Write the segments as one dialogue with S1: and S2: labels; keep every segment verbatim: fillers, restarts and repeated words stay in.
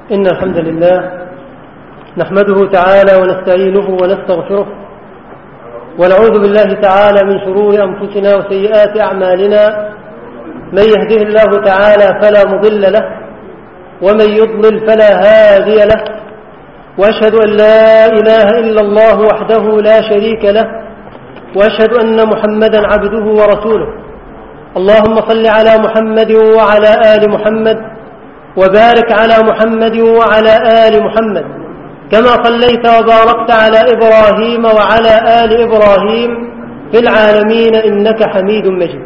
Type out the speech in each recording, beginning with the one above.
S1: إن الحمد لله نحمده تعالى ونستعينه ونستغفره ونعوذ بالله تعالى من شرور أنفسنا وسيئات أعمالنا. من يهده الله تعالى فلا مضل له ومن يضلل فلا هادي له، وأشهد أن لا إله إلا الله وحده لا شريك له، وأشهد أن محمدا عبده ورسوله. اللهم صل على محمد وعلى آل محمد وبارك على محمد وعلى آل محمد كما صليت وباركت على إبراهيم وعلى آل إبراهيم في العالمين إنك حميد مجيد.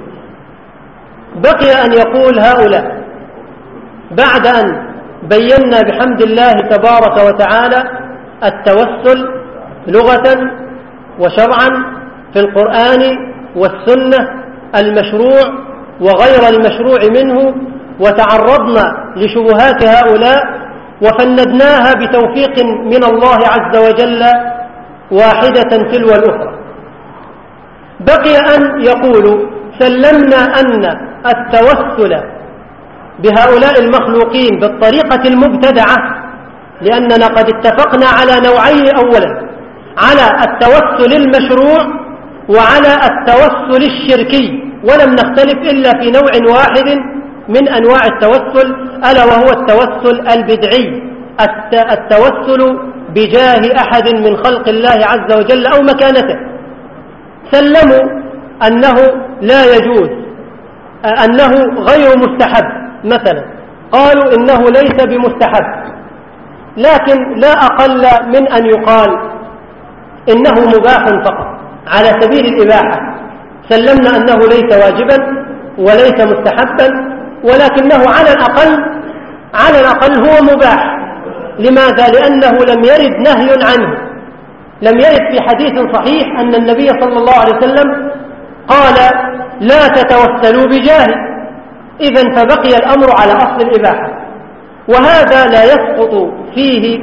S1: بقي أن يقول هؤلاء بعد أن بينا بحمد الله تبارك وتعالى التوسل لغة وشرعا في القرآن والسنة المشروع وغير المشروع منه، وتعرضنا لشبهات هؤلاء وفندناها بتوفيق من الله عز وجل واحدة تلو الأخرى. بقي أن يقولوا سلمنا أن التوسل بهؤلاء المخلوقين بالطريقة المبتدعة، لأننا قد اتفقنا على نوعين: أولا على التوسل المشروع وعلى التوسل الشركي، ولم نختلف إلا في نوع واحد من أنواع التوسل، ألا وهو التوسل البدعي، التوسل بجاه أحد من خلق الله عز وجل أو مكانته. سلموا أنه لا يجوز، أنه غير مستحب مثلا، قالوا إنه ليس بمستحب، لكن لا أقل من أن يقال إنه مباح فقط على سبيل الإباحة. سلمنا أنه ليس واجبا وليس مستحبا، ولكنه على الأقل على الأقل هو مباح. لماذا؟ لأنه لم يرد نهي عنه، لم يرد في حديث صحيح أن النبي صلى الله عليه وسلم قال لا تتوسلوا بجاهي، إذن فبقي الأمر على أصل الإباحة. وهذا لا يسقط فيه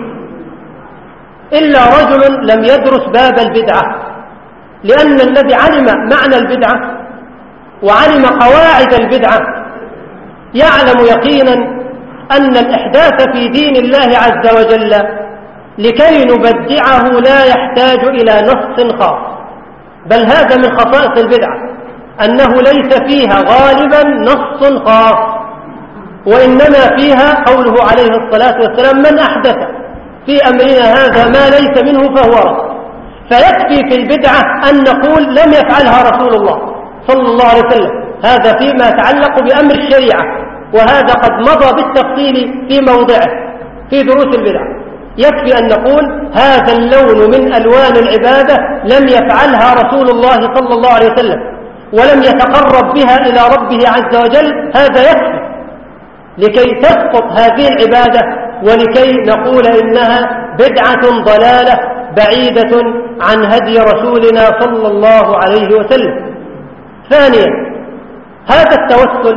S1: إلا رجل لم يدرس باب البدعة، لأن الذي علم معنى البدعة وعلم قواعد البدعة يعلم يقينا أن الإحداث في دين الله عز وجل لكي نبدعه لا يحتاج إلى نص خاص، بل هذا من خصائص البدعة أنه ليس فيها غالبا نص خاص، وإنما فيها قوله عليه الصلاة والسلام من أحدث في أمرنا هذا ما ليس منه فهو رد. فيكفي في البدعة أن نقول لم يفعلها رسول الله صلى الله عليه وسلم، هذا فيما يتعلق بأمر الشريعة، وهذا قد مضى بالتفصيل في موضعه في دروس البدع. يكفي أن نقول هذا اللون من ألوان العبادة لم يفعلها رسول الله صلى الله عليه وسلم ولم يتقرب بها إلى ربه عز وجل، هذا يكفي لكي تسقط هذه العبادة ولكي نقول إنها بدعة ضلالة بعيدة عن هدي رسولنا صلى الله عليه وسلم. ثانيا، هذا التوسل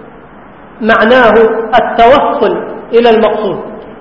S1: معناه التوصل إلى المقصود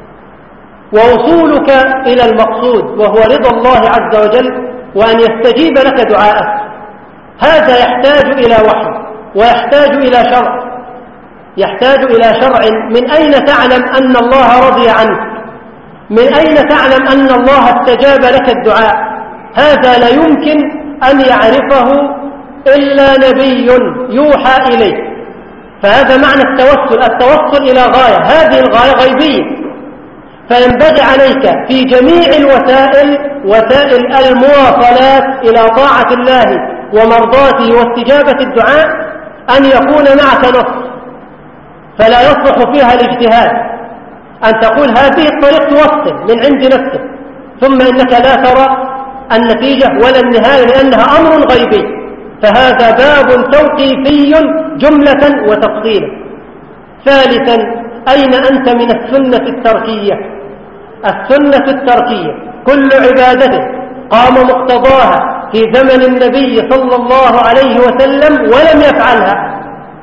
S1: ووصولك إلى المقصود، وهو رضا الله عز وجل وأن يستجيب لك دعاءك. هذا يحتاج إلى وحي ويحتاج إلى شرع، يحتاج إلى شرع. من أين تعلم أن الله رضي عنك؟ من أين تعلم أن الله استجاب لك الدعاء؟ هذا لا يمكن أن يعرفه إلا نبي يوحى إليه. فهذا معنى التوسل، التوسل إلى غاية، هذه الغاية غيبية، فينبغي عليك في جميع الوسائل، وسائل المواصلات إلى طاعة الله ومرضاته واستجابة الدعاء، أن يكون معك نص، فلا يصلح فيها الاجتهاد، أن تقول هذه الطريق توصل من عند نفسك ثم إنك لا ترى النتيجة ولا النهاية لأنها أمر غيبي، فهذا باب توقيفي جملة وتفصيلا. ثالثا، أين أنت من السنة التركية؟ السنة التركية كل عبادة قام مقتضاها في زمن النبي صلى الله عليه وسلم ولم يفعلها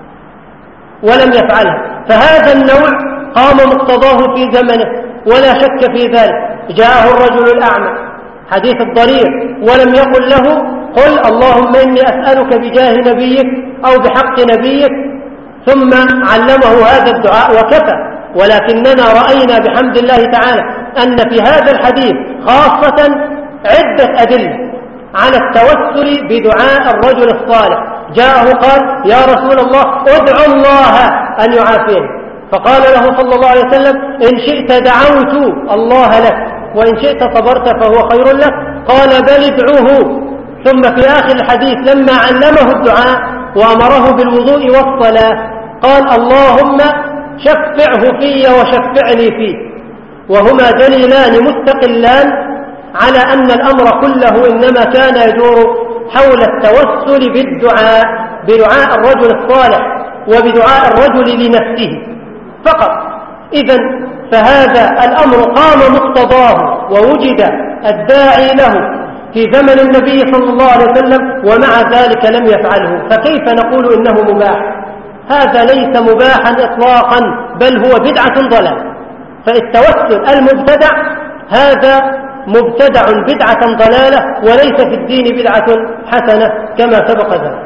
S1: ولم يفعلها فهذا النوع قام مقتضاه في زمنه ولا شك في ذلك. جاءه الرجل الأعمى حديث الضرير ولم يقل له قل اللهم إني أسألك بجاه نبيك أو بحق نبيك، ثم علمه هذا الدعاء وكفى. ولكننا رأينا بحمد الله تعالى أن في هذا الحديث خاصة عدة أدلة على التوسل بدعاء الرجل الصالح. جاءه قال يا رسول الله ادعو الله أن يعافيني، فقال له صلى الله عليه وسلم إن شئت دعوت الله لك وإن شئت صبرت فهو خير لك، قال بل ادعوه. ثم في آخر الحديث لما علمه الدعاء وأمره بالوضوء والصلاة قال اللهم شفعه في وشفعني فيه، وهما دليلان مستقلان على أن الأمر كله إنما كان يدور حول التوسل بالدعاء، بدعاء الرجل الصالح وبدعاء الرجل لنفسه فقط. إذن فهذا الأمر قام مقتضاه ووجد الداعي له في زمن النبي صلى الله عليه وسلم ومع ذلك لم يفعله، فكيف نقول إنه مباح؟ هذا ليس مباحا إطلاقا، بل هو بدعة ضلال. فالتوسل المبتدع هذا مبتدع بدعة ضلالة وليس في الدين بدعة حسنة كما سبق ذلك.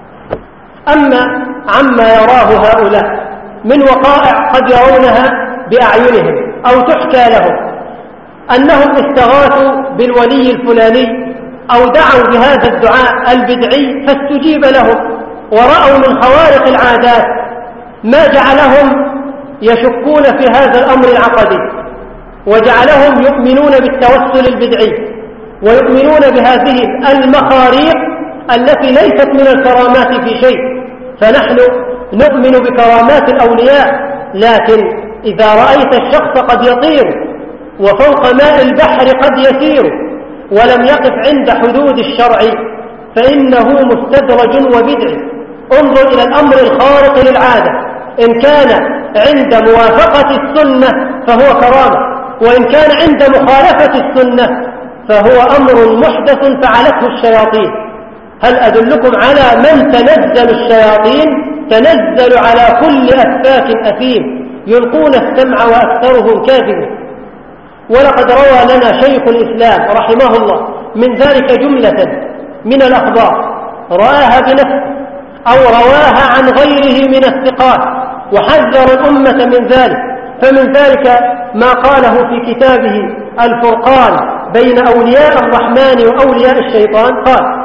S1: أما عما يراه هؤلاء من وقائع قد يرونها بأعينهم أو تحكى لهم أنهم استغاثوا بالولي الفلاني أو دعوا بهذا الدعاء البدعي فاستجيب لهم، ورأوا من خوارق العادات ما جعلهم يشكون في هذا الأمر العقدي وجعلهم يؤمنون بالتوسل البدعي ويؤمنون بهذه المخاريق التي ليست من الكرامات في شيء. فنحن نؤمن بكرامات الأولياء، لكن إذا رأيت الشخص قد يطير وفوق ماء البحر قد يسير ولم يقف عند حدود الشرع فإنه مستدرج وبدعي. انظر إلى الأمر الخارق للعادة، إن كان عند موافقة السنة فهو كرامة، وإن كان عند مخالفة السنة فهو أمر محدث فعلته الشياطين. هل أدلكم على من تنزل الشياطين؟ تنزل على كل أفاك أثيم يلقون السمع وأكثرهم كاذبون. ولقد روى لنا شيخ الإسلام رحمه الله من ذلك جملة من الأخبار رآها بنفسه أو رواها عن غيره من الثقات وحذر الأمة من ذلك. فمن ذلك ما قاله في كتابه الفرقان بين أولياء الرحمن وأولياء الشيطان، قال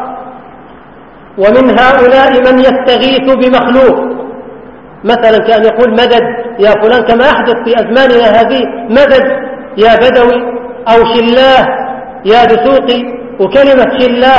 S1: ومن هؤلاء من يستغيث بمخلوق، مثلا كأن يقول مدد يا فلان كما يحدث في أزماننا هذه، مدد يا بدوي أو شلاه يا دسوقي. وكلمة شلاه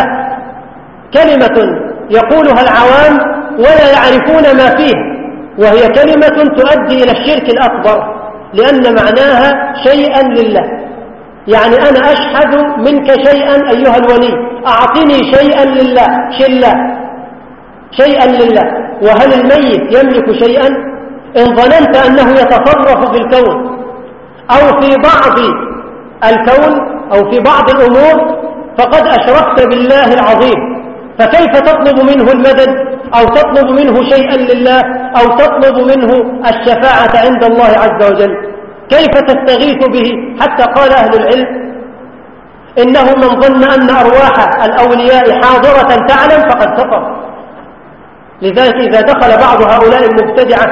S1: كلمة يقولها العوام ولا يعرفون ما فيه، وهي كلمة تؤدي إلى الشرك الأكبر لأن معناها شيئا لله، يعني أنا أشهد منك شيئا أيها الولي، أعطني شيئا لله، شلاه شيئا لله. وهل الميت يملك شيئا؟ إن ظننت أنه يتصرف في الكون أو في بعض الكون أو في بعض الأمور فقد أشركت بالله العظيم. فكيف تطلب منه المدد أو تطلب منه شيئا لله أو تطلب منه الشفاعة عند الله عز وجل؟ كيف تستغيث به؟ حتى قال أهل العلم إنه من ظن أن أرواح الأولياء حاضرة تعلم فقد كفر. لذلك إذا دخل بعض هؤلاء المبتدعة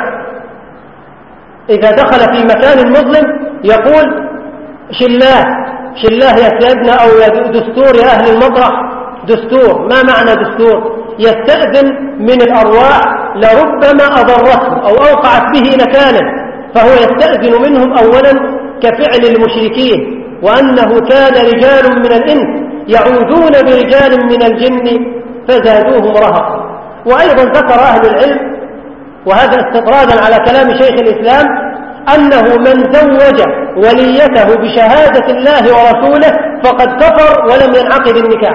S1: إذا دخل في مكان مظلم يقول شلاه شلاه يا سيدنا أو يا دستور يا أهل المطرح. دستور، ما معنى دستور؟ يستأذن من الأرواح لربما أضرته أو أوقعت به نكالا، فهو يستأذن منهم أولا كفعل المشركين، وأنه كان رجال من الإنس يعوذون برجال من الجن فزادوهم رهقا. وأيضا ذكر أهل العلم وهذا استطرادا على كلام شيخ الإسلام أنه من زوج وليته بشهادة الله ورسوله فقد كفر ولم ينعقد النكاح.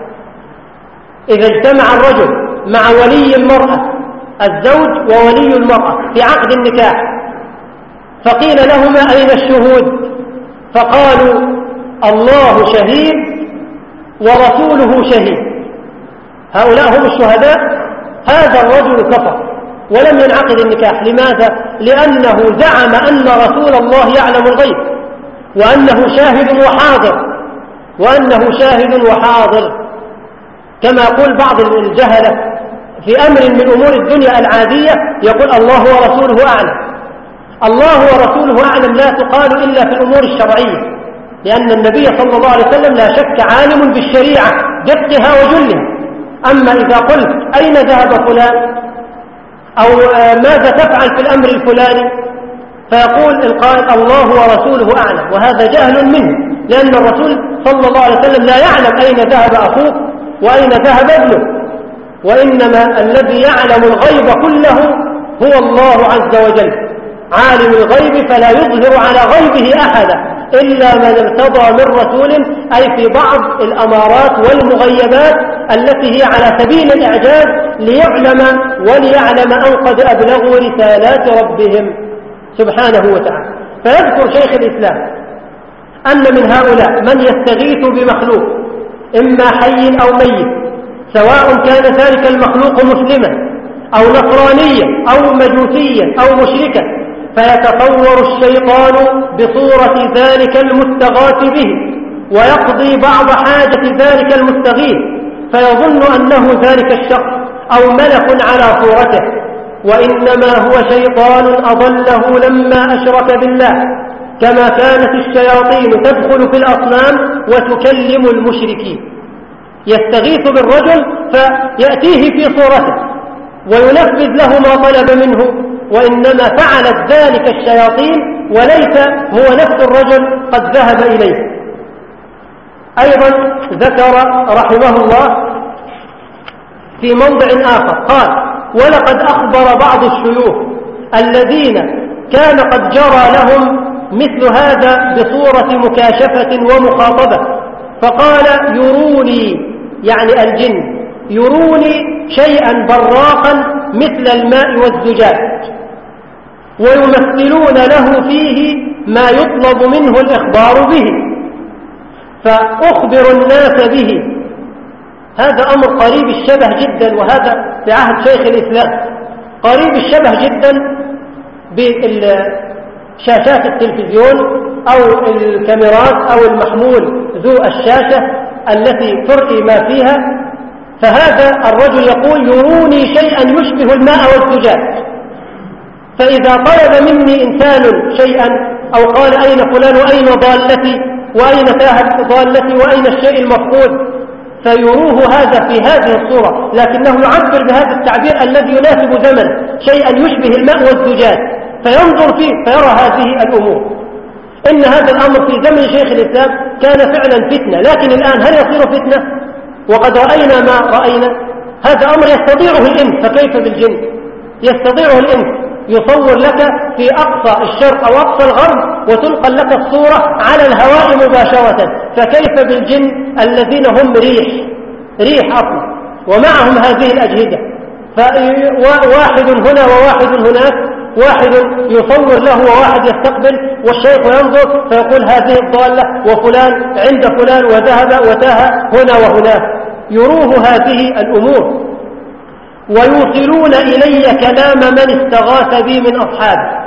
S1: إذا اجتمع الرجل مع ولي المرأة، الزوج وولي المرأة في عقد النكاح، فقيل لهما أين الشهود؟ فقالوا الله شهيد ورسوله شهيد، هؤلاء هم الشهداء. هذا الرجل كفر ولم ينعقد النكاح. لماذا؟ لأنه زعم أن رسول الله يعلم الغيب وأنه شاهد وحاضر وأنه شاهد وحاضر كما يقول بعض الجهلة في أمر من أمور الدنيا العادية، يقول الله ورسوله أعلم. الله ورسوله أعلم لا تقال إلا في الأمور الشرعية، لأن النبي صلى الله عليه وسلم لا شك عالم بالشريعة دقها وجلها. أما إذا قلت أين ذهب فلان أو ماذا تفعل في الأمر الفلاني، فيقول القائل الله ورسوله أعلم، وهذا جهل منه، لأن الرسول صلى الله عليه وسلم لا يعلم أين ذهب أخوك وأين ذهب ابنه، وإنما الذي يعلم الغيب كله هو الله عز وجل، عالم الغيب فلا يظهر على غيبه أحدا إلا من ارتضى من رسول، أي في بعض الأمارات والمغيبات التي هي على سبيل الإعجاز ليعلم وليعلم أن قد أبلغوا رسالات ربهم سبحانه وتعالى. فيذكر شيخ الإسلام أن من هؤلاء من يستغيث بمخلوق إما حي أو ميت، سواء كان ذلك المخلوق مسلما أو نصرانيا أو مجوسيا أو مشركا، فيتصور الشيطان بصورة ذلك المستغاث به ويقضي بعض حاجة ذلك المستغيث، فيظن أنه ذلك الشخص أو ملك على صورته، وإنما هو شيطان أضله لما أشرك بالله، كما كانت الشياطين تدخل في الأصنام وتكلم المشركين. يستغيث بالرجل فيأتيه في صورته وينفذ له ما طلب منه، وإنما فعلت ذلك الشياطين وليس هو نفس الرجل قد ذهب إليه. أيضا ذكر رحمه الله في موضع آخر قال: ولقد أخبر بعض الشيوخ الذين كان قد جرى لهم مثل هذا بصورة مكاشفة ومخاطبة، فقال: يروني، يعني الجن، يروني شيئا براقا مثل الماء والزجاج، ويمثلون له فيه ما يطلب منه الإخبار به، فأخبر الناس به. هذا أمر قريب الشبه جدا، وهذا في عهد شيخ الإسلام قريب الشبه جدا بشاشات التلفزيون أو الكاميرات أو المحمول ذو الشاشة التي ترئي ما فيها. فهذا الرجل يقول: يروني شيئا يشبه الماء والزجاج، فإذا طلب مني إنسان شيئا أو قال: أين فلان وأين ضالتي وأين تاهت ضالتي وأين الشيء المفقود، فيروه هذا في هذه الصورة، لكنه يعبر بهذا التعبير الذي يناسب زمن، شيئا يشبه الماء والزجاج، فينظر فيه فيرى هذه الأمور. إن هذا الأمر في زمن شيخ الإسلام كان فعلا فتنة، لكن الآن هل يصير فتنة؟ وقد رأينا ما رأينا. هذا أمر يستطيعه الإنس، فكيف بالجن؟ يستطيعه الإنس، يصور لك في أقصى الشرق أو أقصى الغرب وتلقى لك الصورة على الهواء مباشرة، فكيف بالجن الذين هم ريح ريح أصلا ومعهم هذه الأجهزة؟ فواحد هنا وواحد هناك، واحد يصور له وواحد يستقبل، والشيخ ينظر فيقول: هذه الضالة وفلان عند فلان وذهب وتاه هنا وهناك. يروه هذه الأمور. ويوصلون إلي كلام من استغاث بي من أصحابي،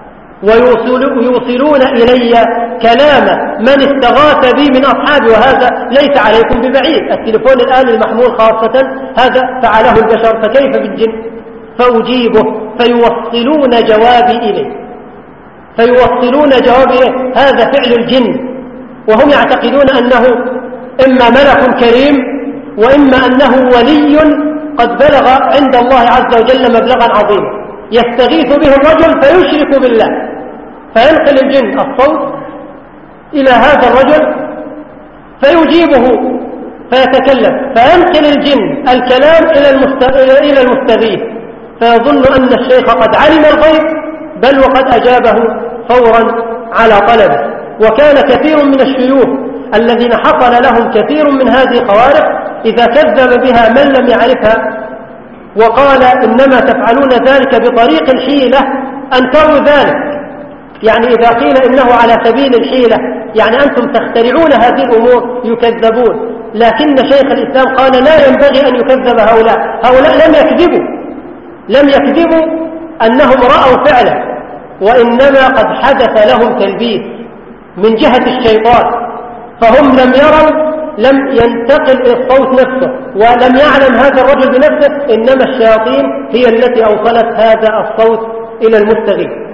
S1: ويوصلون إلي كلام من استغاث بي من أصحابي، وهذا ليس عليكم ببعيد. التليفون الآن المحمول خاصة هذا فعله البشر، فكيف بالجن؟ فأجيبه فيوصلون جوابي إليه، فيوصلون جوابي إليه. هذا فعل الجن، وهم يعتقدون أنه إما ملك كريم وإما أنه ولي قد بلغ عند الله عز وجل مبلغا عظيما، يستغيث به الرجل فيشرك بالله، فينقل الجن الصوت إلى هذا الرجل فيجيبه فيتكلم، فينقل الجن الكلام إلى المستغيث، فيظن أن الشيخ قد علم الغيب، بل وقد أجابه فورا على طلبه. وكان كثير من الشيوخ الذين حصل لهم كثير من هذه الخوارق إذا كذب بها من لم يعرفها وقال: إنما تفعلون ذلك بطريق الحيلة، أنكروا ذلك. يعني إذا قيل إنه على سبيل الحيلة، يعني أنتم تخترعون هذه الأمور، يكذبون. لكن شيخ الإسلام قال: لا ينبغي أن يكذب هؤلاء. هؤلاء لم يكذبوا لم يكذبوا أنهم رأوا فعلا، وإنما قد حدث لهم تلبيس من جهة الشيطان، فهم لم يروا، لم ينتقل الصوت نفسه، ولم يعلم هذا الرجل بنفسه، إنما الشياطين هي التي أوصلت هذا الصوت إلى المستغيث.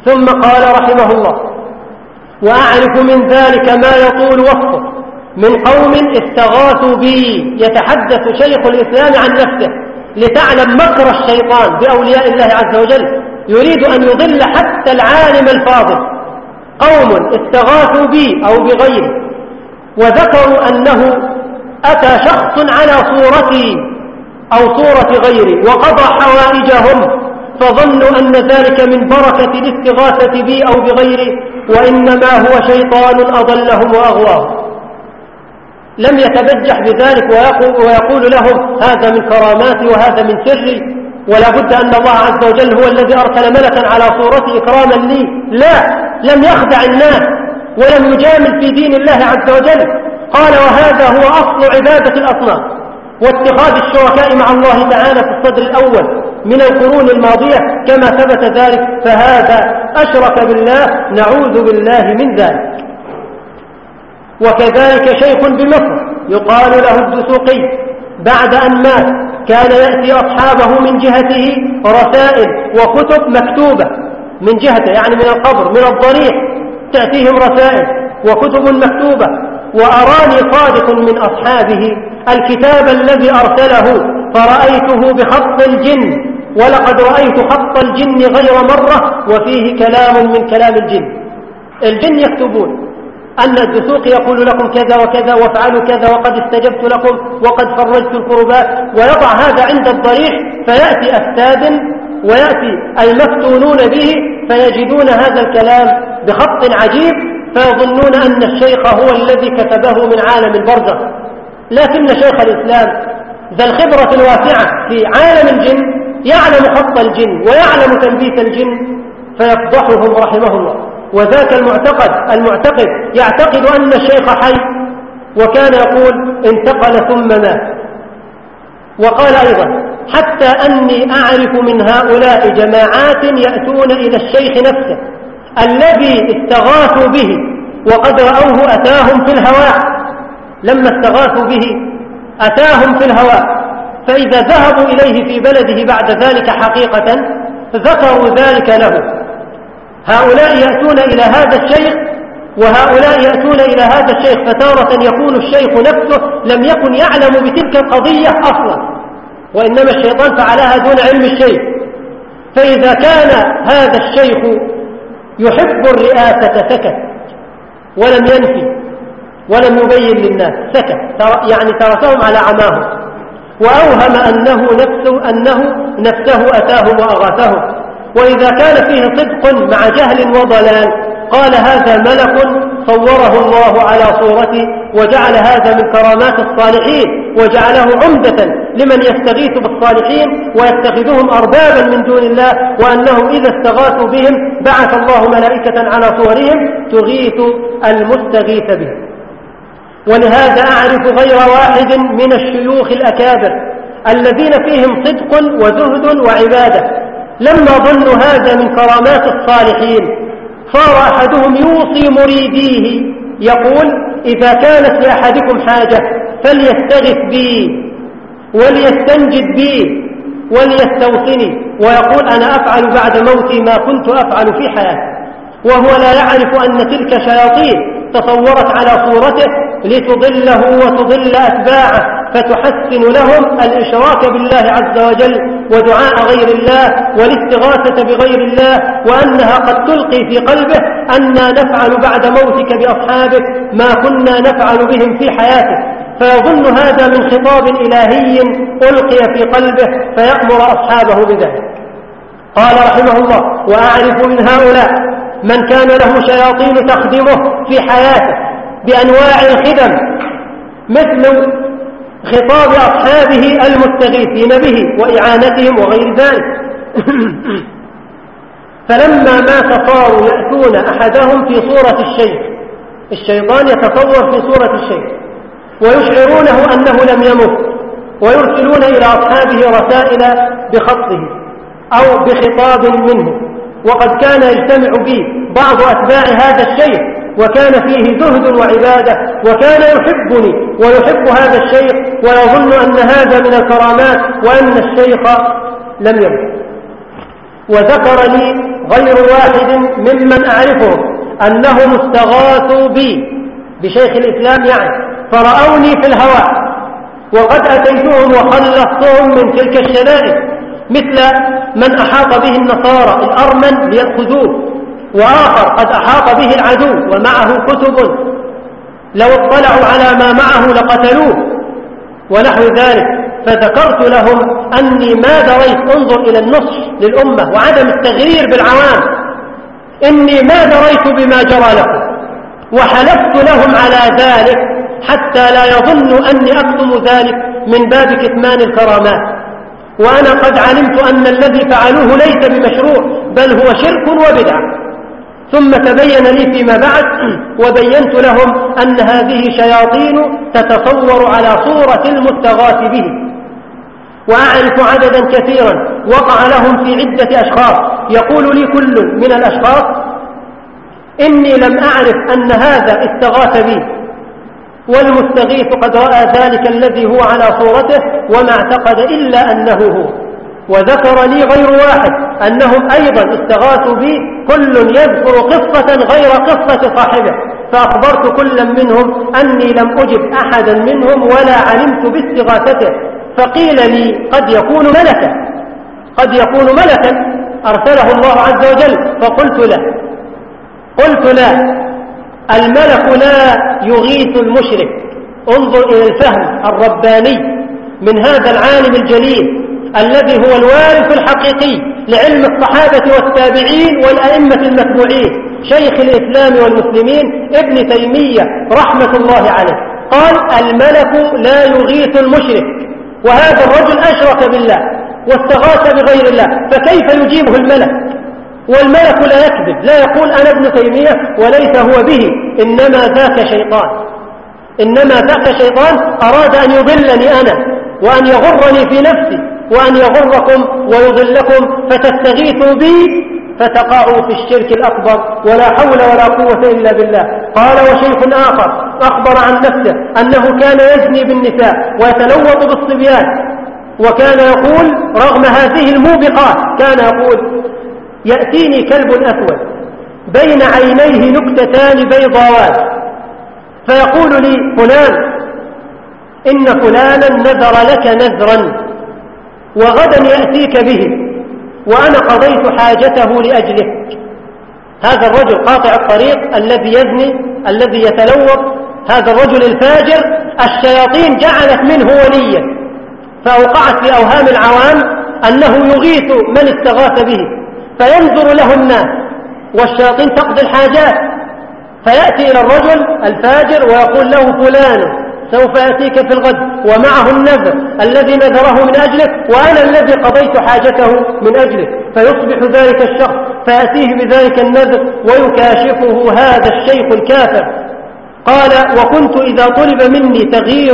S1: ثم قال رحمه الله: وأعرف من ذلك ما يطول وصفه من قوم استغاثوا بي. يتحدث شيخ الإسلام عن نفسه لتعلم مكر الشيطان بأولياء الله عز وجل، يريد أن يضل حتى العالم الفاضل. قوم استغاثوا بي أو بغيري وذكروا أنه أتى شخص على صورتي أو صورة غيري وقضى حوائجهم، فظنوا أن ذلك من بركة الاستغاثة بي أو بغيري، وإنما هو شيطان أضلهم وأغواهم. لم يتبجح بذلك ويقول, ويقول لهم هذا من كراماتي وهذا من سري، ولا بد أن الله عز وجل هو الذي أرسل ملكا على صورتي إكراما لي. لا، لم يخدع الناس ولم يجامل في دين الله عز وجل. قال: وهذا هو أصل عبادة الأصنام واتخاذ الشركاء مع الله تعالى في الصدر الأول من القرون الماضية كما ثبت ذلك، فهذا أشرك بالله، نعوذ بالله من ذلك. وكذلك شيخ بمصر يقال له الدسوقي بعد أن مات كان يأتي أصحابه من جهته رسائل وكتب مكتوبة من جهته، يعني من القبر من الضريح تأتيهم رسائل وكتب مكتوبة. وأراني صادق من أصحابه الكتاب الذي أرسله فرأيته بخط الجن، ولقد رأيت خط الجن غير مرة وفيه كلام من كلام الجن. الجن يكتبون أن الدسوق يقول لكم كذا وكذا وافعلوا كذا وقد استجبت لكم وقد فرجت الكربات، ويضع هذا عند الضريح، فيأتي أفتاد ويأتي المفتونون به فيجدون هذا الكلام بخط عجيب، فيظنون أن الشيخ هو الذي كتبه من عالم البرزخ. لكن شيخ الإسلام ذا الخبرة الواسعة في عالم الجن يعلم خط الجن ويعلم تنبيت الجن فيفضحهم رحمه الله. وذاك المعتقد المعتقد يعتقد أن الشيخ حي، وكان يقول انتقل ثم مات. وقال أيضا: حتى أني أعرف من هؤلاء جماعات يأتون إلى الشيخ نفسه الذي استغاثوا به وقد رأوه أتاهم في الهواء، لما استغاثوا به أتاهم في الهواء، فإذا ذهبوا إليه في بلده بعد ذلك حقيقة ذكروا ذلك له. هؤلاء يأتون إلى هذا الشيخ وهؤلاء يأتون إلى هذا الشيخ، فتارة يكون الشيخ نفسه لم يكن يعلم بتلك القضية أصلا، وإنما الشيطان فعلها دون علم الشيخ. فإذا كان هذا الشيخ يحب الرئاسة سكت ولم ينفي ولم يبين للناس، سكت يعني تركهم على عماهم، وأوهم أنه نفسه, أنه نفسه أتاهم وأغاثهم. وإذا كان فيه صدق مع جهل وضلال قال هذا ملك صوره الله على صورته وجعل هذا من كرامات الصالحين وجعله عمدة لمن يستغيث بالصالحين ويتخذهم أربابا من دون الله، وأنهم إذا استغاثوا بهم بعث الله ملائكة على صورهم تغيث المستغيث بهم. ولهذا أعرف غير واحد من الشيوخ الأكابر الذين فيهم صدق وزهد وعبادة لما ظنوا هذا من كرامات الصالحين صار أحدهم يوصي مريديه يقول: إذا كانت لأحدكم حاجة فليستغث بي وليستنجد بي وليستوصني، ويقول: أنا أفعل بعد موتي ما كنت أفعل في حياتي. وهو لا يعرف أن تلك شياطين تصورت على صورته لتضله وتضل أتباعه، فتحسن لهم الإشراك بالله عز وجل ودعاء غير الله والاستغاثة بغير الله، وأنها قد تلقي في قلبه أننا نفعل بعد موتك بأصحابك ما كنا نفعل بهم في حياتك، فيظن هذا من خطاب إلهي ألقي في قلبه فيأمر أصحابه بذلك. قال رحمه الله: وأعرف من هؤلاء من كان له شياطين تخدمه في حياته بأنواع الخدم مثل خطاب أصحابه المستغيثين به وإعانتهم وغير ذلك. فلما مات صاروا يأتون أحدهم في صورة الشيخ، الشيطان يتصور في صورة الشيخ ويشعرونه أنه لم يمت، ويرسلون إلى أصحابه رسائل بخطه أو بخطاب منه. وقد كان يجتمع به بعض أتباع هذا الشيخ وكان فيه زهد وعبادة، وكان يحبني ويحب هذا الشيخ ويظن أن هذا من الكرامات وأن الشيخ لم يمت. وذكر لي غير واحد ممن أعرفهم أنهم استغاثوا بي بشيخ الإسلام يعني فرأوني في الهواء وقد أتيتهم وخلصتهم من تلك الشدائد، مثل من أحاط به النصارى الأرمن ليأخذوه، وآخر قد أحاط به العدو ومعه كتب لو اطلعوا على ما معه لقتلوه ونحو ذلك. فذكرت لهم أني ما دريت، انظر إلى النصح للأمة وعدم التغرير بالعوام، إني ما دريت بما جرى لكم، وحلفت لهم على ذلك حتى لا يظنوا أني أكتم ذلك من باب كتمان الكرامات، وأنا قد علمت أن الذي فعلوه ليس بمشروع بل هو شرك وبدعة. ثم تبين لي فيما بعد وبينت لهم أن هذه شياطين تتصور على صورة المستغاث به، وأعرف عددا كثيرا وقع لهم في عدة أشخاص. يقول لي كل من الأشخاص إني لم أعرف أن هذا استغاث بي، والمستغيث قد رأى ذلك الذي هو على صورته وما اعتقد إلا أنه هو. وذكر لي غير واحد أنهم أيضا استغاثوا بي، كل يذكر قصة غير قصة صاحبه، فأخبرت كل منهم أني لم أجب أحدا منهم ولا علمت باستغاثته. فقيل لي قد يكون ملكا، قد يكون ملكا أرسله الله عز وجل. فقلت لا، قلت لا، الملك لا يغيث المشرك. انظر إلى الفهم الرباني من هذا العالم الجليل الذي هو الوارث الحقيقي لعلم الصحابة والتابعين والأئمة المتبوعين، شيخ الإسلام والمسلمين ابن تيمية رحمة الله عليه، قال الملك لا يغيث المشرك، وهذا الرجل أشرك بالله واستغاث بغير الله، فكيف يجيبه الملك؟ والملك لا يكذب، لا يقول أنا ابن تيمية وليس هو به، إنما ذاك شيطان، إنما ذاك شيطان أراد أن يضلني أنا وأن يغرني في نفسي وأن يغركم ويضلكم فتستغيثوا بي فتقعوا في الشرك الأكبر، ولا حول ولا قوة إلا بالله. قال وشيخ آخر أخبر عن نفسه أنه كان يزني بالنساء ويتلوط بالصبيان، وكان يقول رغم هذه الموبقات كان يقول يأتيني كلب أسود بين عينيه نكتتان بيضاوات فيقول لي فلان إن فلانا نذر لك نذرا وغدا يأتيك به وأنا قضيت حاجته لأجلك. هذا الرجل قاطع الطريق الذي يزني الذي يتلوث، هذا الرجل الفاجر الشياطين جعلت منه وليا، فأوقعت في أوهام العوام أنه يغيث من استغاث به، فينظر له الناس والشياطين تقضي الحاجات، فيأتي إلى الرجل الفاجر ويقول له فلان سوف يأتيك في الغد ومعه النذر الذي نذره من أجلك وأنا الذي قضيت حاجته من أجلك، فيصبح ذلك الشخص فيأتيه بذلك النذر ويكاشفه هذا الشيخ الكافر. قال وكنت إذا طلب مني تغيير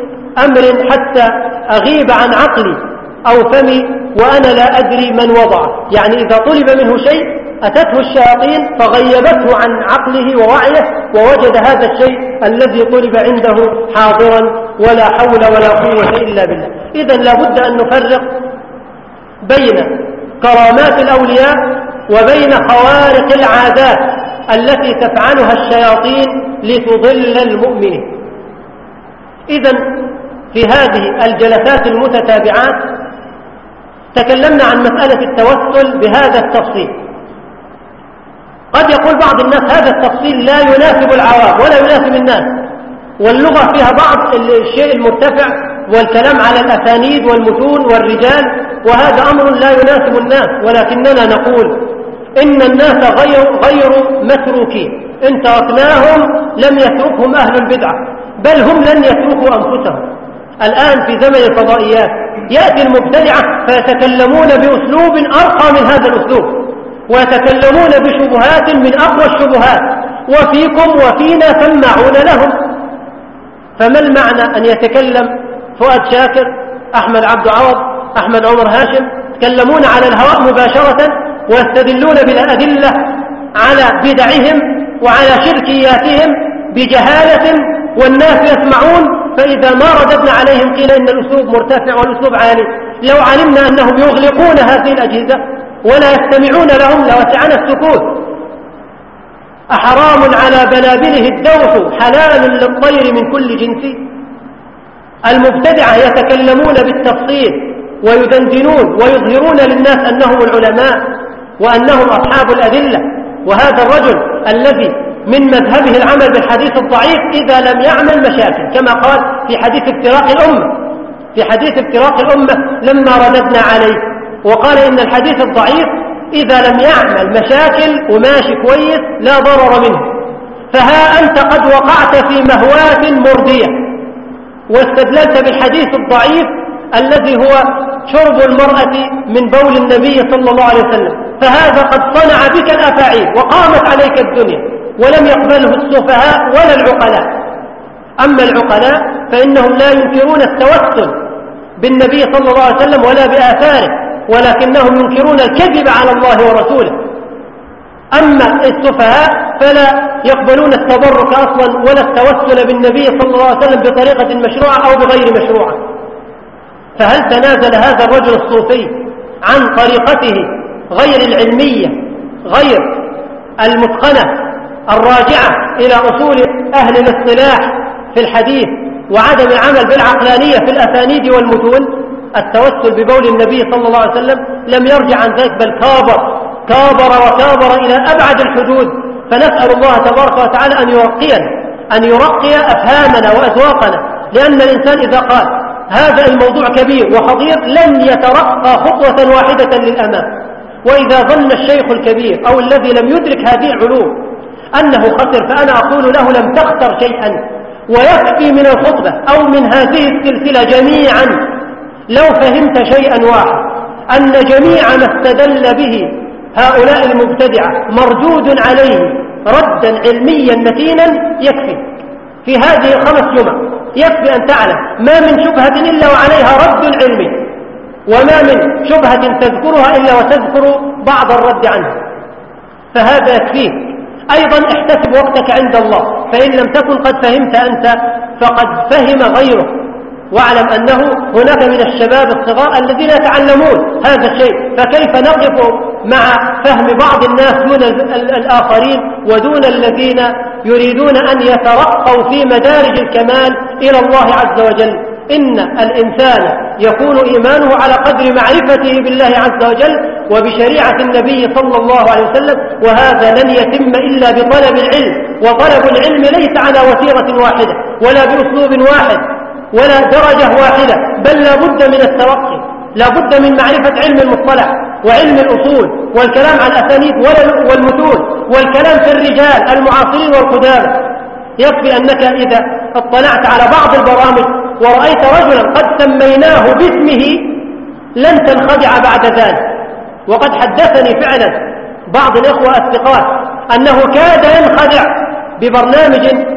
S1: أمر حتى أغيب عن عقلي أو فمي وأنا لا أدري من وضعه، يعني إذا طلب منه شيء أتته الشياطين فغيبته عن عقله ووعيه ووجد هذا الشيء الذي طلب عنده حاضرا، ولا حول ولا قوة إلا بالله. إذن لابد أن نفرق بين كرامات الأولياء وبين خوارق العادات التي تفعلها الشياطين لتضل المؤمنين. إذن في هذه الجلسات المتتابعات تكلمنا عن مسألة التوسل بهذا التفصيل. قد يقول بعض الناس هذا التفصيل لا يناسب العوام ولا يناسب الناس، واللغة فيها بعض الشيء المرتفع والكلام على الأسانيد والمتون والرجال، وهذا أمر لا يناسب الناس، ولكننا نقول إن الناس غير, غير متروكين، إن تركناهم لم يتركهم أهل البدعة، بل هم لن يتركوا أنفسهم. الآن في زمن الفضائيات يأتي المبتدعة فيتكلمون بأسلوب أرقى من هذا الأسلوب، ويتكلمون بشبهات من أقوى الشبهات، وفيكم وفينا سماعون لهم. فما المعنى أن يتكلم فؤاد شاكر، أحمد عبد عوض، أحمد عمر هاشم يتكلمون على الهواء مباشرة ويستدلون بالأدلة على بدعهم وعلى شركياتهم بجهالة والناس يسمعون، فإذا ما رددنا عليهم قيل إن الأسلوب مرتفع والأسلوب عالي. لو علمنا أنهم يغلقون هذه الأجهزة ولا يستمعون لهم لوسعنا السكوت. أحرام على بلابله الدوث حلال للطير من كل جنس. المبتدعة يتكلمون بالتفصيل ويدندنون ويظهرون للناس أنهم العلماء وأنهم أصحاب الأدلة، وهذا الرجل الذي من مذهبه العمل بالحديث الضعيف إذا لم يعمل مشاكل، كما قال في حديث افتراق الأمة في حديث افتراق الأمة لما رددنا عليه وقال إن الحديث الضعيف إذا لم يعمل مشاكل وماشي كويس لا ضرر منه. فها أنت قد وقعت في مهواة مردية واستدللت بالحديث الضعيف الذي هو شرب المرأة من بول النبي صلى الله عليه وسلم، فهذا قد صنع بك الأفاعيل وقامت عليك الدنيا، ولم يقبله السفهاء ولا العقلاء. أما العقلاء فإنهم لا ينكرون التوسل بالنبي صلى الله عليه وسلم ولا بآثاره، ولكنهم ينكرون الكذب على الله ورسوله. أما السفهاء فلا يقبلون التبرك أصلا ولا التوسل بالنبي صلى الله عليه وسلم بطريقة مشروعة أو بغير مشروعة. فهل تنازل هذا الرجل الصوفي عن طريقته غير العلمية غير المتقنة الراجعة إلى أصول أهل الاصطلاح في الحديث وعدم العمل بالعقلانية في الأسانيد والمتون؟ التوسل ببول النبي صلى الله عليه وسلم لم يرجع عن ذلك، بل كابر كابر وكابر إلى أبعد الحدود. فنسأل الله تبارك وتعالى أن يرقينا أن يرقي أفهامنا وأذواقنا، لأن الإنسان إذا قال هذا الموضوع كبير وخطير لن يترقى خطوة واحدة للأمام. وإذا ظن الشيخ الكبير أو الذي لم يدرك هذه العلوم أنه خسر، فأنا أقول له لم تخسر شيئا، ويكفي من الخطبة أو من هذه السلسلة جميعا لو فهمت شيئا واحد أن جميع ما استدل به هؤلاء المبتدعة مردود عليه ردا علميا متينا. يكفي في هذه الخمس جمع يكفي أن تعلم ما من شبهة إلا وعليها رد علمي، وما من شبهة تذكرها إلا وتذكر بعض الرد عنها، فهذا يكفيك. أيضا احتسب وقتك عند الله، فإن لم تكن قد فهمت أنت فقد فهم غيره. واعلم أنه هناك من الشباب الصغار الذين يتعلمون هذا الشيء، فكيف نقف مع فهم بعض الناس دون الآخرين ودون الذين يريدون أن يترقوا في مدارج الكمال إلى الله عز وجل؟ إن الإنسان يكون إيمانه على قدر معرفته بالله عز وجل وبشريعة النبي صلى الله عليه وسلم، وهذا لن يتم إلا بطلب العلم، وطلب العلم ليس على وتيرة واحدة ولا بأسلوب واحد ولا درجة واحدة، بل لا بد من الترقي، لا بد من معرفة علم المصطلح وعلم الأصول والكلام عن الأسانيد والمتون والكلام في الرجال المعاصرين والقدامى. يكفي أنك إذا اطلعت على بعض البرامج ورأيت رجلا قد سميناه باسمه لن تنخدع بعد ذلك. وقد حدثني فعلا بعض الإخوة الثقات أنه كاد ينخدع ببرنامج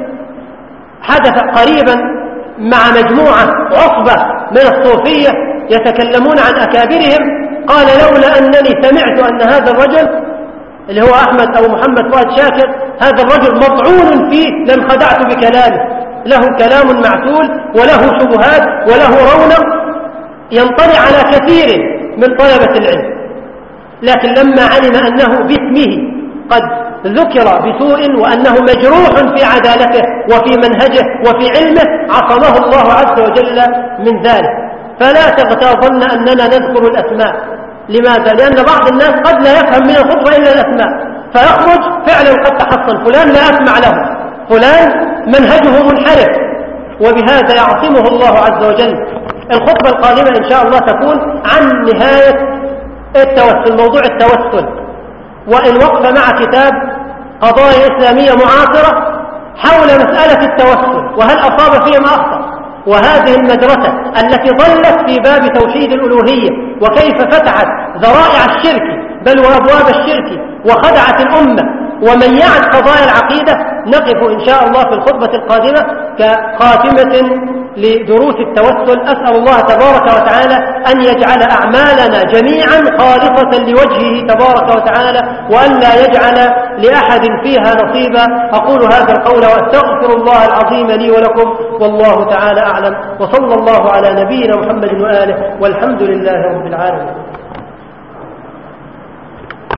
S1: حدث قريبا مع مجموعة عصبة من الصوفية يتكلمون عن أكابرهم، قال لولا أنني سمعت أن هذا الرجل اللي هو أحمد أو محمد فؤاد شاكر هذا الرجل مطعون فيه لانخدعت بكلامه، له كلام معسول وله شبهات وله رونق ينطلع على كثير من طلبة العلم. لكن لما علم أنه باسمه قد ذكر بسوء وأنه مجروح في عدالته وفي منهجه وفي علمه عصمه الله عز وجل من ذلك. فلا تغتاظن أننا نذكر الأسماء. لماذا؟ لأن بعض الناس قد لا يفهم من الخطبة إلا الأسماء، فيخرج فعلا قد تحصل فلان لا أسمع له، فلان منهجه منحرف، وبهذا يعصمه الله عز وجل. الخطبة القادمة إن شاء الله تكون عن نهاية التوسل، موضوع التوسل، وإن وقف مع كتاب قضايا إسلامية معاصرة حول مسألة التوسل وهل أصاب فيه ما أخطأ، وهذه المدرسة التي ظلت في باب توحيد الألوهية وكيف فتحت ذرائع الشرك بل وأبواب الشرك وخدعت الأمة وميعت قضايا العقيدة. نقف إن شاء الله في الخطبة القادمة كخاتمة لدروس التوسل. أسأل الله تبارك وتعالى أن يجعل أعمالنا جميعا خالصة لوجهه تبارك وتعالى، وأن لا يجعل لأحد فيها نصيبا. أقول هذا القول وأستغفر الله العظيم لي ولكم، والله تعالى أعلم، وصلى الله على نبينا محمد وآله، والحمد لله رب العالمين.